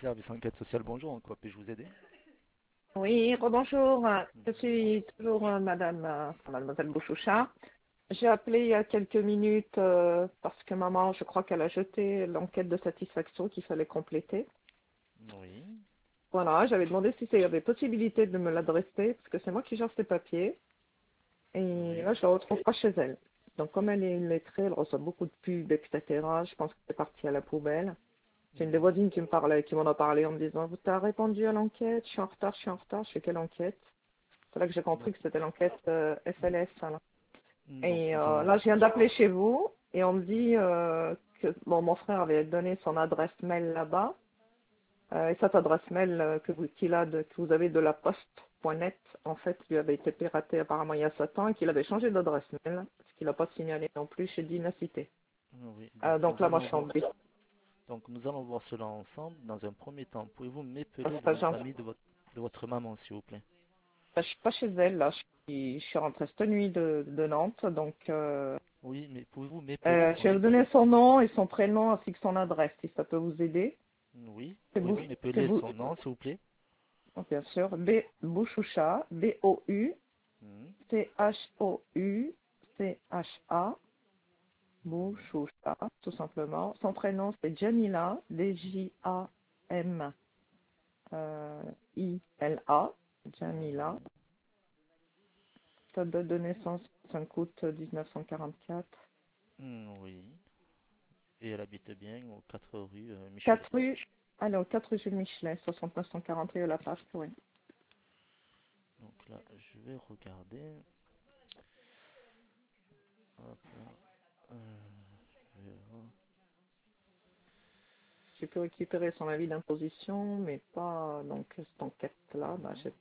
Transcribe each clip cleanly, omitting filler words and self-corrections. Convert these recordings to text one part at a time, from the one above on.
Service enquête sociale, bonjour, en quoi puis-je vous aider? Oui, rebonjour. Je suis toujours Mademoiselle Bouchoucha. J'ai appelé il y a quelques minutes parce que maman, je crois qu'elle a jeté l'enquête de satisfaction qu'il fallait compléter. Oui. Voilà, j'avais demandé si il y avait possibilité de me l'adresser parce que c'est moi qui gère ses papiers et Oui. là, je la retrouve pas chez elle. Donc, comme elle est illettrée, elle reçoit beaucoup de pubs, etc. Je pense que c'est parti à la poubelle. C'est une des Mhm. voisines qui m'en a parlé en me disant, vous t'as répondu à l'enquête, je suis en retard, je suis en retard. Je fais quelle enquête? C'est là que j'ai compris que c'était l'enquête FLS. Alors. Donc, Et nous allons là, voir. je viens d'appeler chez vous et on me dit que bon, mon frère avait donné son adresse mail là-bas. Et cette adresse mail que vous avez de la poste.net, en fait, lui avait été piratée apparemment il y a 7 ans et qu'il avait changé d'adresse mail, parce qu'il n'a pas signalé non plus chez Dynacité. Oui. Donc, Donc là, moi, je suis en nous allons voir cela ensemble. Dans un premier temps, pouvez-vous m'épeler le nom de stage. famille de votre maman, s'il vous plaît? Je suis pas chez elle, là. Je suis rentrée cette nuit de Nantes, donc Oui, mais pouvez-vous m'épeler je son vais nom? vous donner son nom et son prénom ainsi que son adresse, si ça peut vous aider. Oui. C'est Pouvez-vous Bouch, c'est m'épeler Bou- son nom, s'il vous plaît? oh, bien sûr, Bouchoucha, Mhm. Bouchoucha, Bouchoucha, tout simplement. Son prénom, c'est Jamila, Djamila, Jamila. Date de naissance, 5 août 1944. Oui. Et elle habite bien aux 4 rues Michelet. 4 rue, allez, 4 rue Jules Michelet, 69 140 La Page, oui. Donc là, je vais regarder. Hop là. Je vais voir. J'ai pu récupérer son avis d'imposition, mais pas donc cette enquête-là. Bah, Non.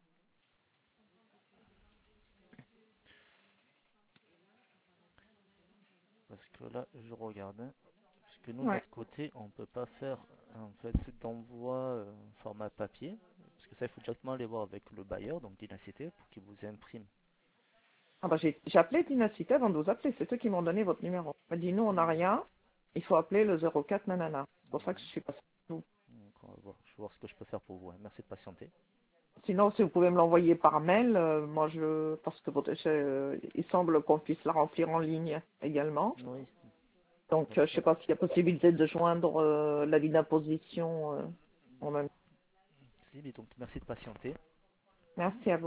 Parce que là, je regarde, hein. Parce que nous, de ouais. notre côté, on peut pas faire en fait d'envoi format papier. Parce que ça, il faut directement aller voir avec le bailleur, donc Dynacité, pour qu'il vous imprime. Ah bah, j'ai appelé Dynacité avant de vous appeler. C'est eux qui m'ont donné votre numéro. On m'a dit, nous, on n'a rien. Il faut appeler le 04 nanana. C'est pour ça que je suis passée. Donc, on va voir. Je vais voir ce que je peux faire pour vous, hein. Merci de patienter. Sinon, si vous pouvez me l'envoyer par mail, parce que il semble qu'on puisse la remplir en ligne également. Oui, Donc, donc je ne sais ça. pas s'il y a possibilité de joindre l'avis d'imposition en même. Si, mais donc merci de patienter. Merci à vous.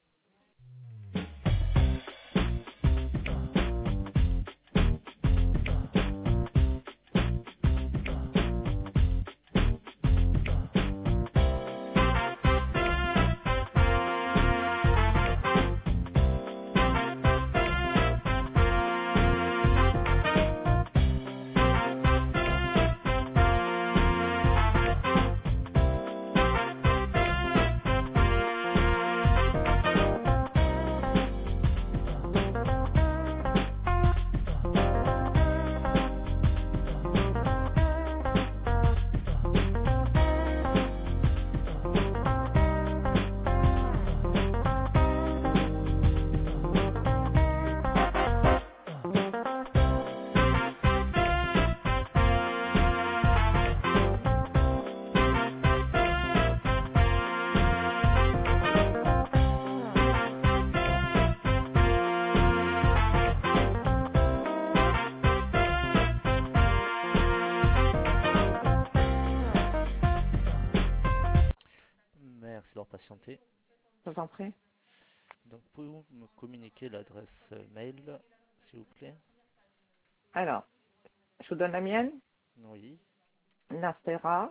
Merci d'avoir patienté. Je vous en prie. Donc, pouvez-vous me communiquer l'adresse mail, s'il vous plaît? Alors, je vous donne la mienne. Oui. Nastera,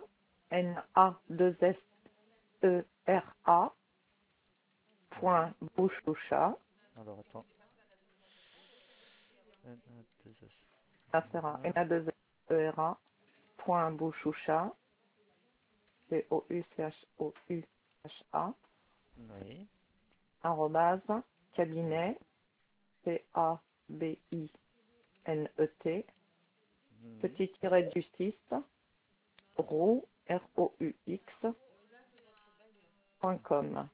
N-A-2-S-E-R-A, Oui. point Bouchoucha, Alors, attends. N-A-2-S. Nastera, N-A-2-S-E-R-A, point Bouchoucha, C-O-U-C-H-O-U-H-A, Oui. arrobase, Oui. cabinet, C-A-B-I-N-E-T, Oui. petit tiret du 6, roux, R-O-U-X, point com.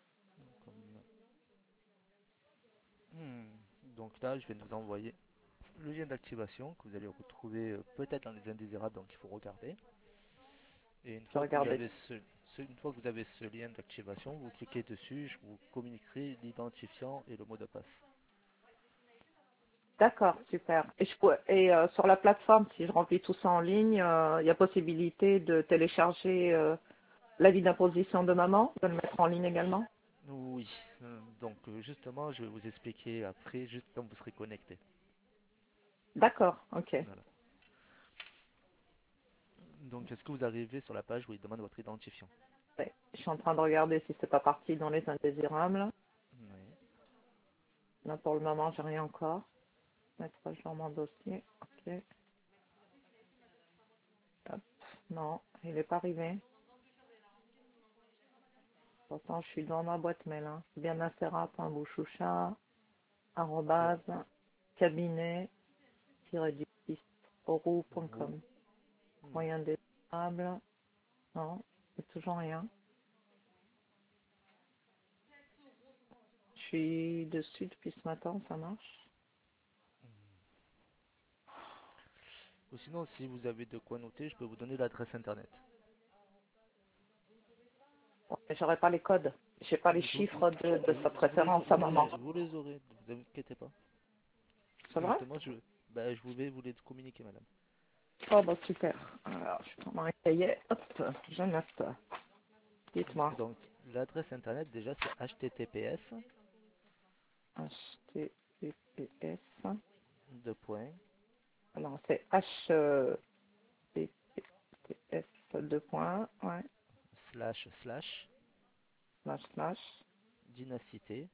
Hmm. Donc là, je vais vous envoyer. le lien d'activation que vous allez retrouver peut-être dans les indésirables, donc il faut regarder. Et Je vais regarder. une fois que vous avez ce lien d'activation, vous cliquez dessus, je vous communiquerai l'identifiant et le mot de passe. D'accord, super. Et sur la plateforme, si je remplis tout ça en ligne, il y a possibilité de télécharger l'avis d'imposition de maman, de le mettre en ligne également? Oui, donc justement, je vais vous expliquer après, juste quand vous serez connecté. D'accord, ok. Voilà. Donc, est-ce que vous arrivez sur la page où il demande votre identifiant? Ouais, je suis en train de regarder si c'est pas parti dans les indésirables. Oui. Là, pour le moment, j'ai rien encore. Mettre à jour mon dossier. Ok. Hop. Non, il n'est pas arrivé. Pourtant, je suis dans ma boîte mail. Hein. Bien cabinet-du-6 Roux. euro.com. Hmm. Moyen désirable. Non, c'est toujours rien. Je suis dessus depuis ce matin, ça marche. Ou sinon, si vous avez de quoi noter, je peux vous donner l'adresse internet. Bon, mais j'aurai pas les codes. J'ai pas les chiffres de sa préférence à maman. Vous les aurez, ne vous inquiétez pas. C'est vrai? Justement, je vous vais vous les communiquer, madame. Oh, bah super. Alors, je prends un cahier. Hop, je note. Dites-moi. Donc, l'adresse internet, déjà, c'est https HTTPS. deux points, Alors, c'est HTTPS 2 points. Ouais. slash Slash. dynacité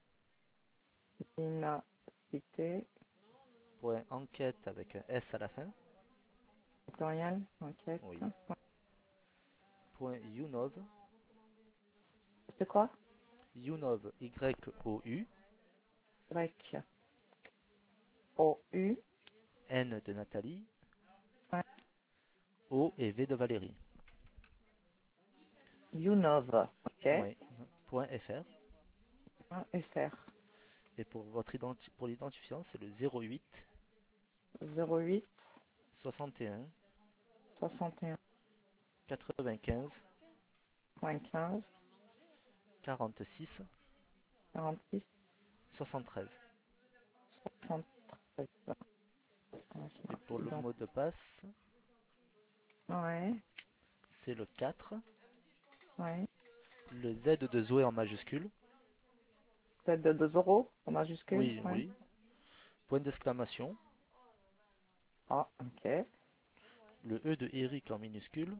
Dynacité. point enquête avec un S à la fin, Tutoriel. Enquête. oui, Ouais. point unov, C'est quoi? unov, Y-O-U, Y. O-U. N de Nathalie, Ouais. O et V de Valérie, Unov. Ok. oui, point .fr. FR. Et pour pour l'identifiant, c'est le 08 08 61 61 95 15 46 46 73. 73. Et pour le Donc, mot de passe, ouais, c'est le 4, ouais. le Z de Zoé en majuscule, Peut-être de 2 euros en majuscule. oui, Ouais. oui, point d'exclamation, Ah, ok. le E de Eric en minuscule,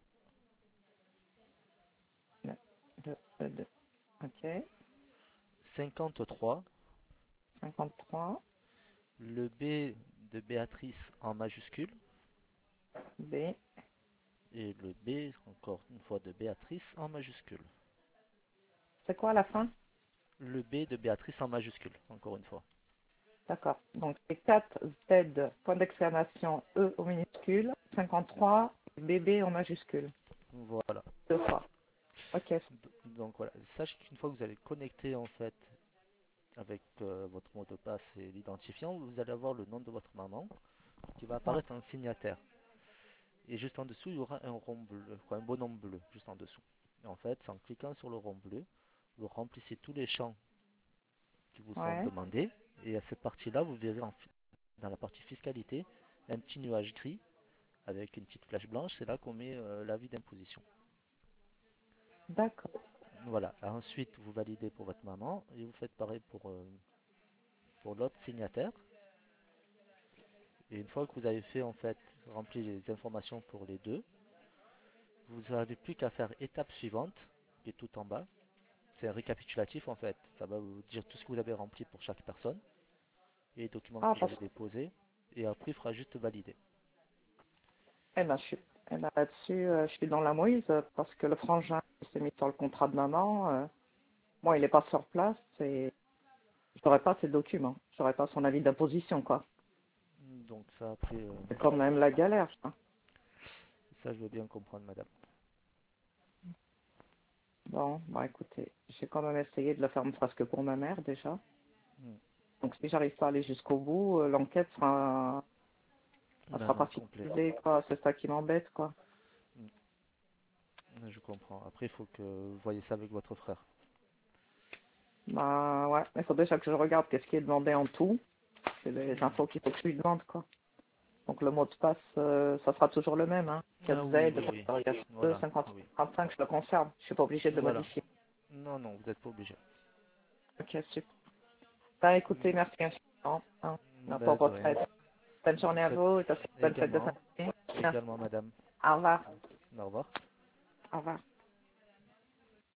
Le, le, ok. 53, 53. le B de Béatrice en majuscule, B. et le B, encore une fois, de Béatrice en majuscule. C'est quoi la fin? Le B de Béatrice en majuscule, encore une fois. D'accord. Donc, c'est 4 Z, point d'exclamation, E au minuscule, 53, BB en majuscule. Voilà. 2 fois. Ok. Donc voilà, sachez qu'une fois que vous allez connecter en fait avec votre mot de passe et l'identifiant, vous allez avoir le nom de votre maman qui va Ouais. apparaître en signataire. Et juste en dessous, il y aura un rond bleu, quoi, un bonhomme bleu, juste en dessous. Et en fait, c'est en cliquant sur le rond bleu, vous remplissez tous les champs qui vous sont Ouais. demandés. Et à cette partie-là, vous verrez dans la partie fiscalité un petit nuage gris avec une petite flèche blanche. C'est là qu'on met l'avis d'imposition. D'accord. Voilà. Ensuite, vous validez pour votre maman et vous faites pareil pour l'autre signataire. Et une fois que vous avez fait en fait rempli les informations pour les deux, vous n'avez plus qu'à faire étape suivante, qui est tout en bas. C'est un récapitulatif en fait. Ça va vous dire tout ce que vous avez rempli pour chaque personne et les documents que Ah, vous parce avez déposés. Et après, il faudra juste valider. Eh ben, eh ben, là-dessus, je suis dans la mouise parce que le frangin qui s'est mis sur le contrat de maman, moi, il n'est pas sur place et je n'aurais pas ses documents. Je n'aurais pas son avis d'imposition, quoi. Donc ça après, C'est quand même la galère, ça. ça je veux bien comprendre madame. Bon, bah écoutez, j'ai quand même essayé de le faire ne serait-ce que pour ma mère déjà. Hmm. Donc si j'arrive pas à aller jusqu'au bout, l'enquête sera sera pas complet. finalisé, quoi. C'est ça qui m'embête, quoi. Je comprends. Après, il faut que vous voyez ça avec votre frère. Bah ouais, il faut déjà que je regarde qu'est-ce qui est demandé en tout. C'est les infos qu'il faut que je lui demande, quoi. Donc le mot de passe, ça sera toujours le même, hein. Ah oui, 4Z, oui, oui. 2, Voilà, 50, oui. 35, je le conserve. Je suis pas obligée de le Voilà. modifier. Non, non, vous n'êtes pas obligé. Ok, super. Bah écoutez, merci infiniment, hein, pour Ben, de votre rien. aide. Bonne journée à Faites vous et passez une bonne fête de fin également, d'année. Merci. également, madame. Au revoir. Au revoir. Au revoir.